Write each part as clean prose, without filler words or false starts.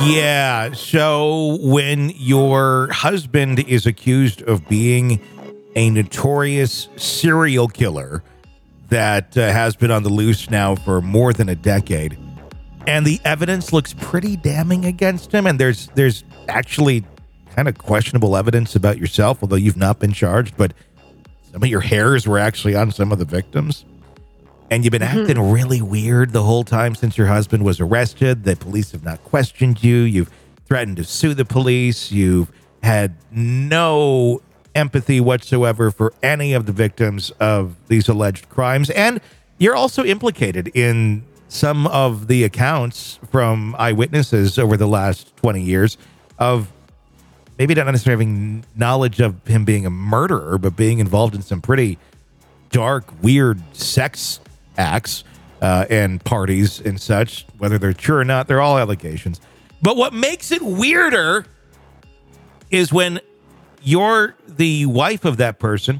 Yeah. So when your husband is accused of being a notorious serial killer that has been on the loose now for more than a decade, and the evidence looks pretty damning against him, and there's actually kind of questionable evidence about yourself, although you've not been charged, but some of your hairs were actually on some of the victims. And you've been acting really weird the whole time since your husband was arrested. The police have not questioned you. You've threatened to sue the police. You've had no empathy whatsoever for any of the victims of these alleged crimes. And you're also implicated in some of the accounts from eyewitnesses over the last 20 years of maybe not necessarily having knowledge of him being a murderer, but being involved in some pretty dark, weird sex acts and parties and such. Whether they're true or not, they're all allegations. But what makes it weirder is when you're the wife of that person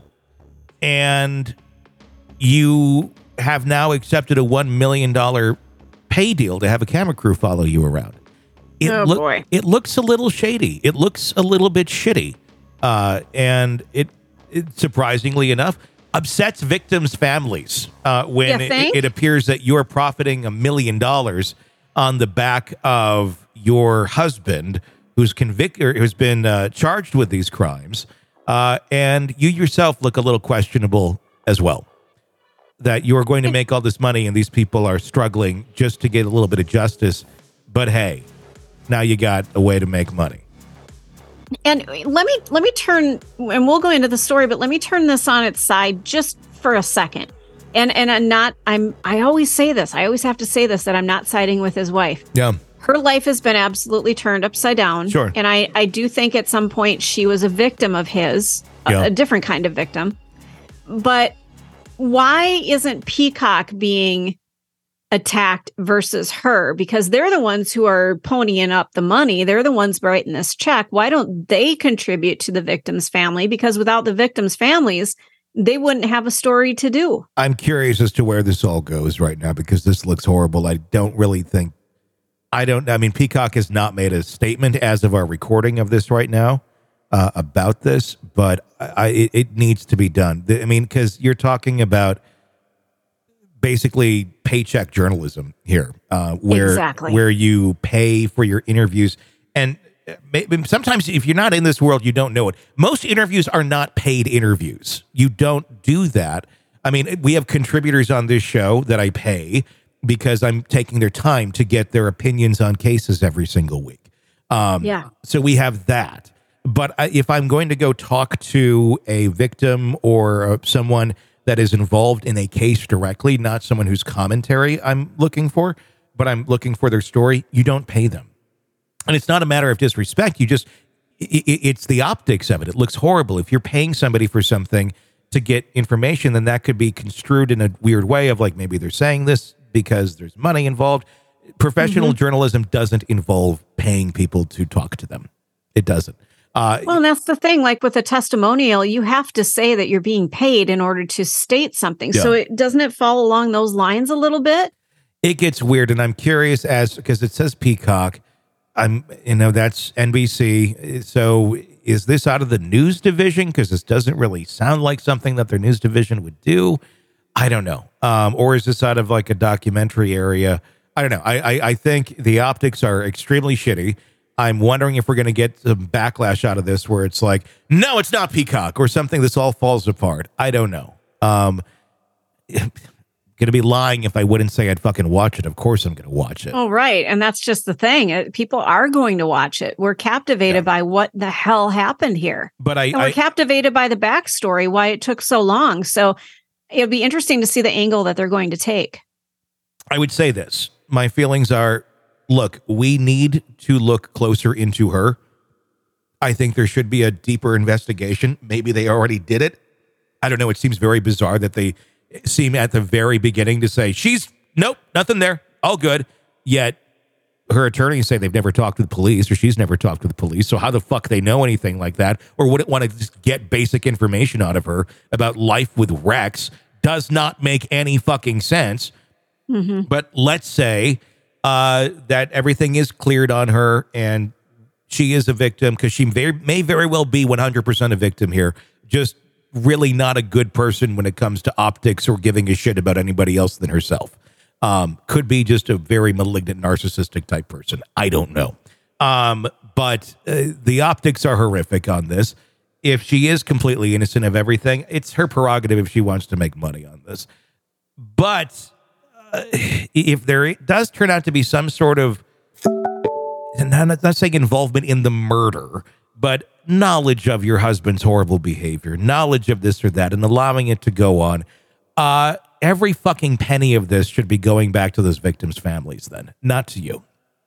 and you have now accepted a $1 million pay deal to have a camera crew follow you around. Boy. It looks a little shady. It looks a little bit shitty. And it surprisingly enough, upsets victims' families when it appears that you're profiting $1 million on the back of your husband who's convicted, who's been charged with these crimes. And you yourself look a little questionable as well. That you are going to make all this money and these people are struggling just to get a little bit of justice. But hey, now you got a way to make money. And let me turn, and we'll go into the story, but let me turn this on its side just for a second. And I always say this. I always have to say this, that I'm not siding with his wife. Yeah. Her life has been absolutely turned upside down. Sure. And I do think at some point she was a victim of his, a different kind of victim. But why isn't Peacock being attacked versus her? Because they're the ones who are ponying up the money. They're the ones writing this check. Why don't they contribute to the victim's family? Because without the victim's families, they wouldn't have a story to do. I'm curious as to where this all goes right now because this looks horrible. I mean, Peacock has not made a statement as of our recording of this right now about this, but it needs to be done. I mean, because you're talking about basically paycheck journalism here, where you pay for your interviews. And sometimes if you're not in this world, you don't know it. Most interviews are not paid interviews. You don't do that. I mean, we have contributors on this show that I pay because I'm taking their time to get their opinions on cases every single week. So we have that. But if I'm going to go talk to a victim or someone that is involved in a case directly, not someone whose commentary I'm looking for, but I'm looking for their story, you don't pay them. And it's not a matter of disrespect. It's the optics of it. It looks horrible. If you're paying somebody for something to get information, then that could be construed in a weird way of like, maybe they're saying this because there's money involved. Professional journalism doesn't involve paying people to talk to them. It doesn't. Well, and that's the thing. Like with a testimonial, you have to say that you're being paid in order to state something. Yeah. So doesn't it fall along those lines a little bit? It gets weird, and I'm curious because it says Peacock. That's NBC. So is this out of the news division? Because this doesn't really sound like something that their news division would do. I don't know. Or is this out of like a documentary area? I don't know. I think the optics are extremely shitty. I'm wondering if we're going to get some backlash out of this where it's like, no, it's not Peacock or something. This all falls apart. I don't know. Going to be lying if I wouldn't say I'd fucking watch it. Of course I'm going to watch it. Oh, right. And that's just the thing. People are going to watch it. We're captivated by what the hell happened here. But we're captivated by the backstory, why it took so long. So it'll be interesting to see the angle that they're going to take. I would say this. My feelings are, look, we need to look closer into her. I think there should be a deeper investigation. Maybe they already did it. I don't know. It seems very bizarre that they seem at the very beginning to say, nope, nothing there. All good. Yet her attorneys say they've never talked to the police or she's never talked to the police. So how the fuck they know anything like that or wouldn't want to just get basic information out of her about life with Rex does not make any fucking sense. Mm-hmm. But let's say that everything is cleared on her and she is a victim, because she may very well be 100% a victim here. Just really not a good person when it comes to optics or giving a shit about anybody else than herself. Could be just a very malignant, narcissistic type person. I don't know. But the optics are horrific on this. If she is completely innocent of everything, it's her prerogative if she wants to make money on this. But if there does turn out to be some sort of, I'm not saying involvement in the murder, but knowledge of your husband's horrible behavior, knowledge of this or that, and allowing it to go on, every fucking penny of this should be going back to those victims' families then, not to you.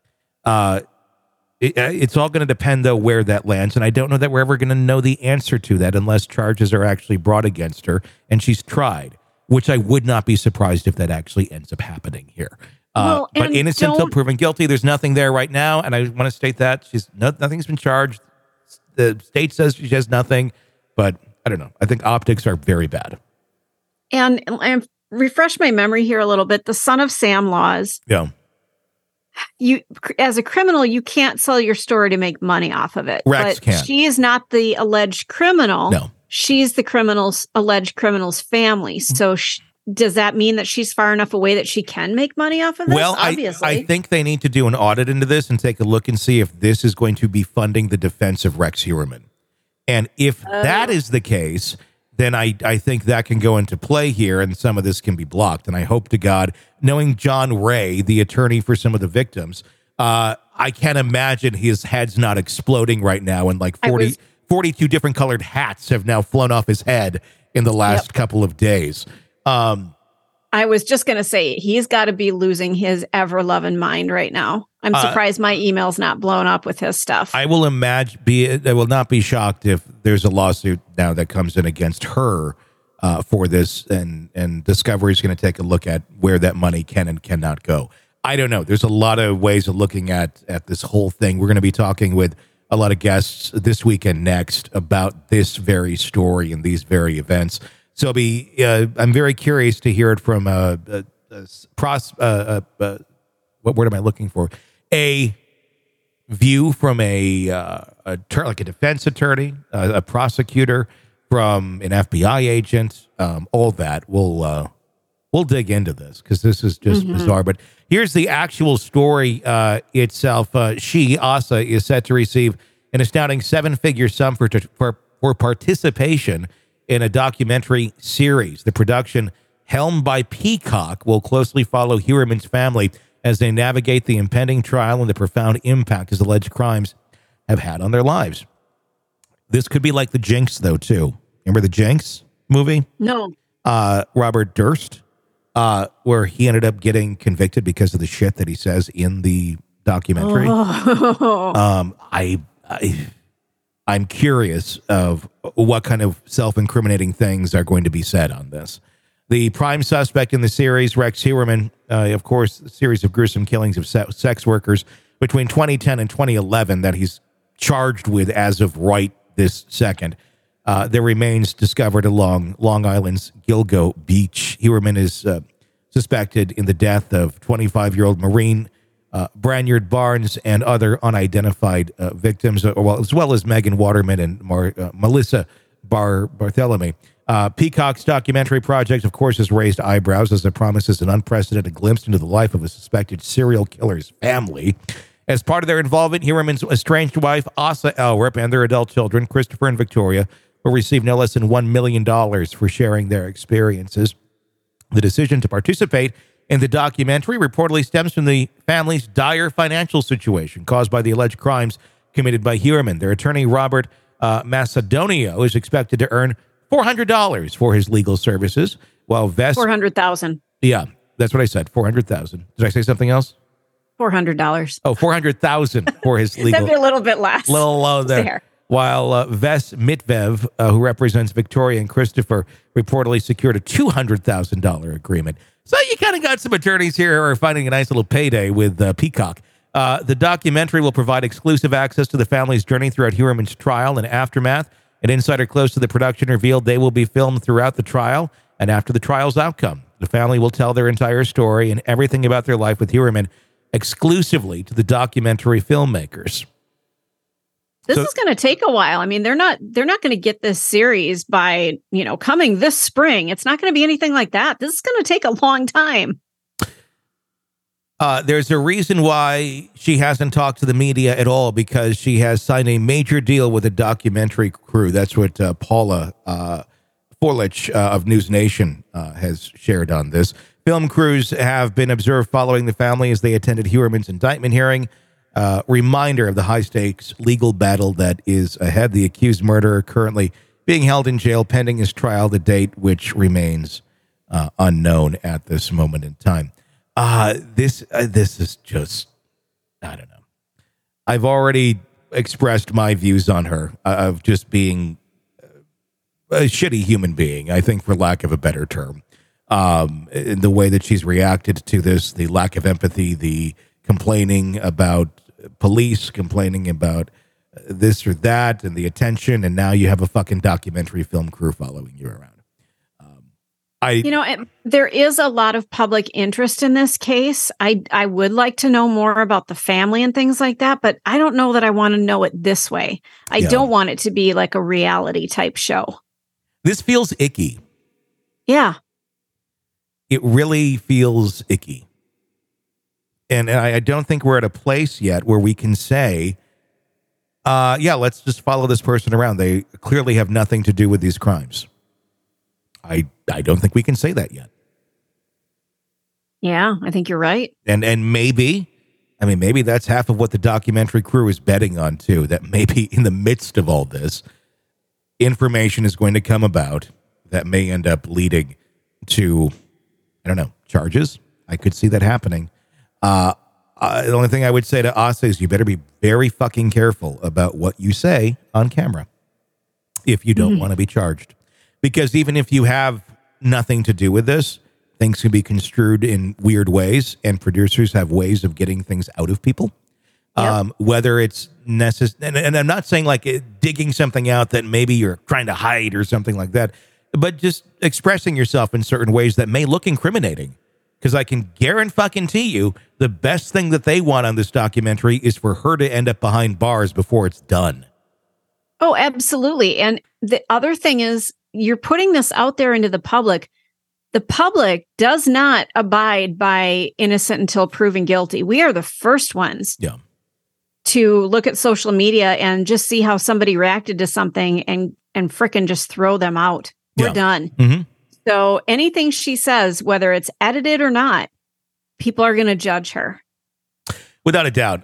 It's all going to depend, though, where that lands, and I don't know that we're ever going to know the answer to that unless charges are actually brought against her and she's tried, which I would not be surprised if that actually ends up happening here. But innocent until proven guilty. There's nothing there right now, and I want to state that nothing's been charged. The state says she has nothing, but I don't know. I think optics are very bad. And refresh my memory here a little bit. The Son of Sam laws. Yeah. You, as a criminal, you can't sell your story to make money off of it. Rex can. She is not the alleged criminal. No. She's the alleged criminal's family. So does that mean that she's far enough away that she can make money off of this? Well, obviously. I think they need to do an audit into this and take a look and see if this is going to be funding the defense of Rex Heuermann. And if that is the case, then I think that can go into play here and some of this can be blocked. And I hope to God, knowing John Ray, the attorney for some of the victims, I can't imagine his head's not exploding right now, and like 42 different colored hats have now flown off his head in the last couple of days. I was just going to say, he's got to be losing his ever-loving mind right now. I'm surprised my email's not blown up with his stuff. I will I will not be shocked if there's a lawsuit now that comes in against her for this, and Discovery is going to take a look at where that money can and cannot go. I don't know. There's a lot of ways of looking at this whole thing. We're going to be talking with a lot of guests this week and next about this very story and these very events. So I'm very curious to hear it from what word am I looking for? A view from like a defense attorney, a prosecutor, from an FBI agent, all that. We'll dig into this because this is just bizarre. But here's the actual story itself. Asa, is set to receive an astounding 7-figure sum for participation in a documentary series. The production, helmed by Peacock, will closely follow Heuermann's family as they navigate the impending trial and the profound impact his alleged crimes have had on their lives. This could be like the Jinx, though, too. Remember the Jinx movie? No. Robert Durst, where he ended up getting convicted because of the shit that he says in the documentary. I'm curious of what kind of self-incriminating things are going to be said on this. The prime suspect in the series, Rex Heuermann, of course, a series of gruesome killings of sex workers between 2010 and 2011 that he's charged with as of right this second. Their remains discovered along Long Island's Gilgo Beach. Heuermann is suspected in the death of 25-year-old Maureen Branyard Barnes and other unidentified victims, as well as Megan Waterman and Melissa Bartholomew. Peacock's documentary project, of course, has raised eyebrows as it promises an unprecedented glimpse into the life of a suspected serial killer's family. As part of their involvement, Heuermann's estranged wife, Asa Elrup, and their adult children, Christopher and Victoria, will receive no less than $1 million for sharing their experiences. The decision to participate in the documentary reportedly stems from the family's dire financial situation caused by the alleged crimes committed by Heuermann. Their attorney, Robert Macedonio, is expected to earn $400 for his legal services, while Vess... $400,000. Yeah, that's what I said, $400,000. Did I say something else? $400. Oh, $400,000 for his legal... That'd be a little bit less. A little low there. While Vess Mitvev, who represents Victoria and Christopher, reportedly secured a $200,000 agreement. So you kind of got some attorneys here who are finding a nice little payday with Peacock. The documentary will provide exclusive access to the family's journey throughout Heuermann's trial and aftermath. An insider close to the production revealed they will be filmed throughout the trial and after the trial's outcome. The family will tell their entire story and everything about their life with Heuermann exclusively to the documentary filmmakers. This is going to take a while. I mean, they're not going to get this series by, coming this spring. It's not going to be anything like that. This is going to take a long time. There's a reason why she hasn't talked to the media at all, because she has signed a major deal with a documentary crew. That's what Paula Forlich of News Nation has shared on this. Film crews have been observed following the family as they attended Heuermann's indictment hearing. Reminder of the high-stakes legal battle that is ahead. The accused murderer currently being held in jail pending his trial, the date which remains unknown at this moment in time. This is just, I don't know. I've already expressed my views on her of just being a shitty human being, I think, for lack of a better term. In the way that she's reacted to this, the lack of empathy, the complaining about police, complaining about this or that, and the attention, and now you have a fucking documentary film crew following you around. There is a lot of public interest in this case. I would like to know more about the family and things like that, but I don't know that I want to know it this way. I don't want it to be like a reality type show. This feels icky. Yeah. It really feels icky. And I don't think we're at a place yet where we can say, let's just follow this person around. They clearly have nothing to do with these crimes. I don't think we can say that yet. Yeah, I think you're right. And maybe that's half of what the documentary crew is betting on too, that maybe in the midst of all this, information is going to come about that may end up leading to, I don't know, charges. I could see that happening. The only thing I would say to Asa is you better be very fucking careful about what you say on camera if you don't want to be charged. Because even if you have nothing to do with this, things can be construed in weird ways, and producers have ways of getting things out of people. Yep. Whether it's necessary, and I'm not saying like digging something out that maybe you're trying to hide or something like that, but just expressing yourself in certain ways that may look incriminating. Because I can guarantee you the best thing that they want on this documentary is for her to end up behind bars before it's done. Oh, absolutely. And the other thing is, you're putting this out there into the public. The public does not abide by innocent until proven guilty. We are the first ones to look at social media and just see how somebody reacted to something and frickin' just throw them out. We're done. Mm-hmm. So anything she says, whether it's edited or not, people are going to judge her. Without a doubt.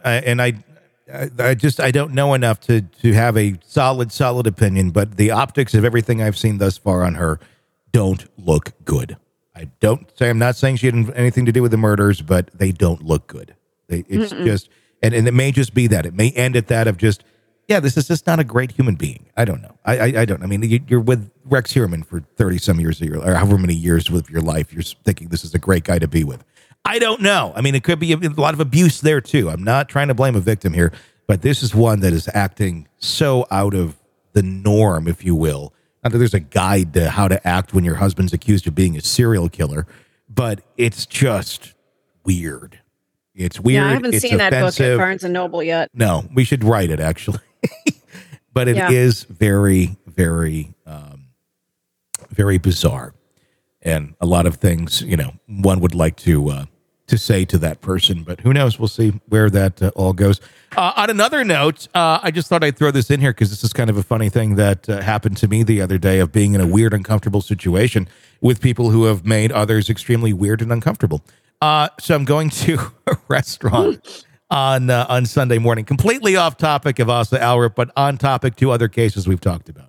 I don't know enough to have a solid opinion, but the optics of everything I've seen thus far on her don't look good. I'm not saying she had anything to do with the murders, but they don't look good. It's just, and it may just be that. It may end at that of just, this is just not a great human being. I don't know. I don't. I mean, you're with Rex Heuermann for 30 some years of or however many years of your life. You're thinking this is a great guy to be with. I don't know. I mean, it could be a lot of abuse there too. I'm not trying to blame a victim here, but this is one that is acting so out of the norm, if you will. Not that there's a guide to how to act when your husband's accused of being a serial killer, but it's just weird. It's weird. Yeah, I haven't seen offensive. That book at Barnes & Noble yet. No, we should write it, actually. But it is very, very, very bizarre. And a lot of things, one would like to say to that person, but who knows? We'll see where that all goes. On another note, I just thought I'd throw this in here because this is kind of a funny thing that happened to me the other day of being in a weird, uncomfortable situation with people who have made others extremely weird and uncomfortable. So I'm going to a restaurant on Sunday morning, completely off topic of Asa Alrup, but on topic to other cases we've talked about.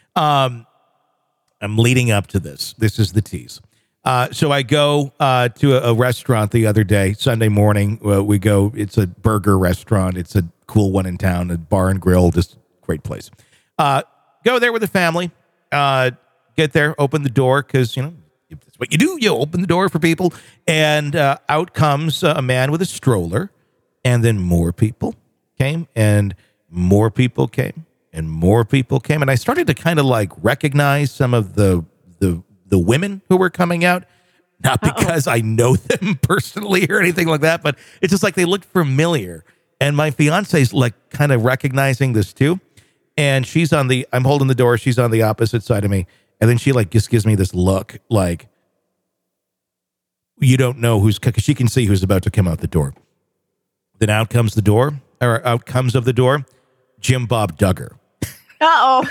I'm leading up to this. This is the tease. So I go to a restaurant the other day, Sunday morning. We go. It's a burger restaurant. It's a cool one in town, a bar and grill, just great place. Go there with the family. Get there, open the door because that's what you do. You open the door for people, and out comes a man with a stroller, and then more people came, and more people came, and more people came, and I started to kind of like recognize some of the women who were coming out. Not because I know them personally or anything like that, but it's just like they look familiar. And my fiance's like kind of recognizing this too. And I'm holding the door. She's on the opposite side of me. And then she like just gives me this look like, you don't know because she can see who's about to come out the door. Then out comes of the door, Jim Bob Duggar. Uh-oh.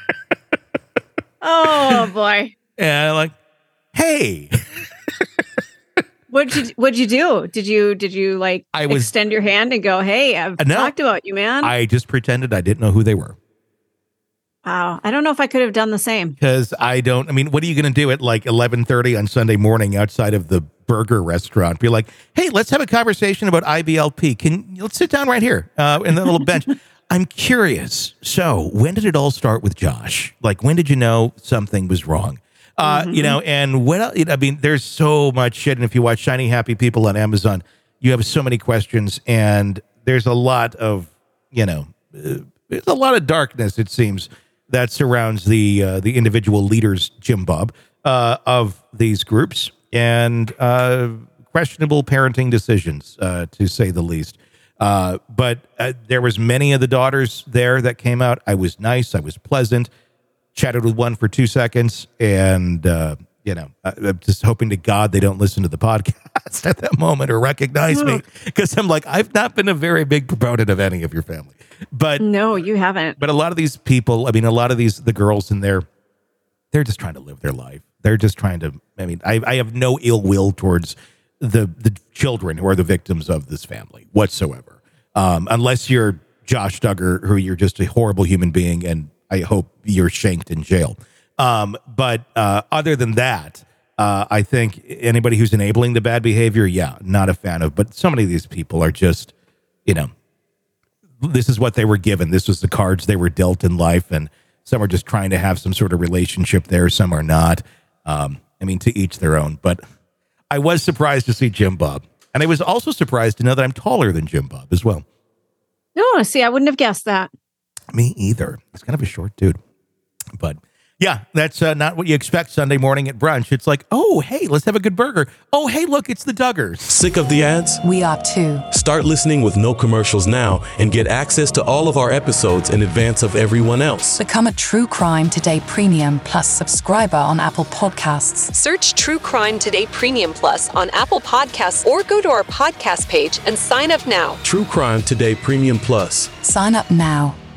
Oh, boy. And I'm like, hey. What'd you do? Did you like extend your hand and go, hey, I've talked about you, man? I just pretended I didn't know who they were. Wow. I don't know if I could have done the same. Because what are you going to do at like 11:30 on Sunday morning outside of the burger restaurant? Be like, hey, let's have a conversation about IBLP. Let's sit down right here in the little bench. I'm curious. So when did it all start with Josh? Like, when did you know something was wrong? And what else? There's so much shit. And if you watch Shiny Happy People on Amazon, you have so many questions. And there's a lot of, there's a lot of darkness, it seems, that surrounds the individual leaders, Jim Bob, of these groups, and questionable parenting decisions, to say the least. But there was many of the daughters there that came out. I was nice. I was pleasant. Chatted with one for 2 seconds, and I'm just hoping to God they don't listen to the podcast at that moment or recognize me, because I'm like, I've not been a very big proponent of any of your family. But no, you haven't. But a lot of these people, the girls in there, they're just trying to live their life. They're just trying to. I have no ill will towards the children who are the victims of this family whatsoever, unless you're Josh Duggar, who you're just a horrible human being, and I hope you're shanked in jail. But other than that, I think anybody who's enabling the bad behavior, not a fan of. But so many of these people are just, this is what they were given. This was the cards they were dealt in life. And some are just trying to have some sort of relationship there. Some are not. To each their own. But I was surprised to see Jim Bob. And I was also surprised to know that I'm taller than Jim Bob as well. No, see, I wouldn't have guessed that. Me either. He's kind of a short dude. But yeah, that's not what you expect Sunday morning at brunch. It's like, oh, hey, let's have a good burger. Oh, hey, look, it's the Duggars. Sick of the ads? We are too. Start listening with no commercials now and get access to all of our episodes in advance of everyone else. Become a True Crime Today Premium Plus subscriber on Apple Podcasts. Search True Crime Today Premium Plus on Apple Podcasts or go to our podcast page and sign up now. True Crime Today Premium Plus. Sign up now.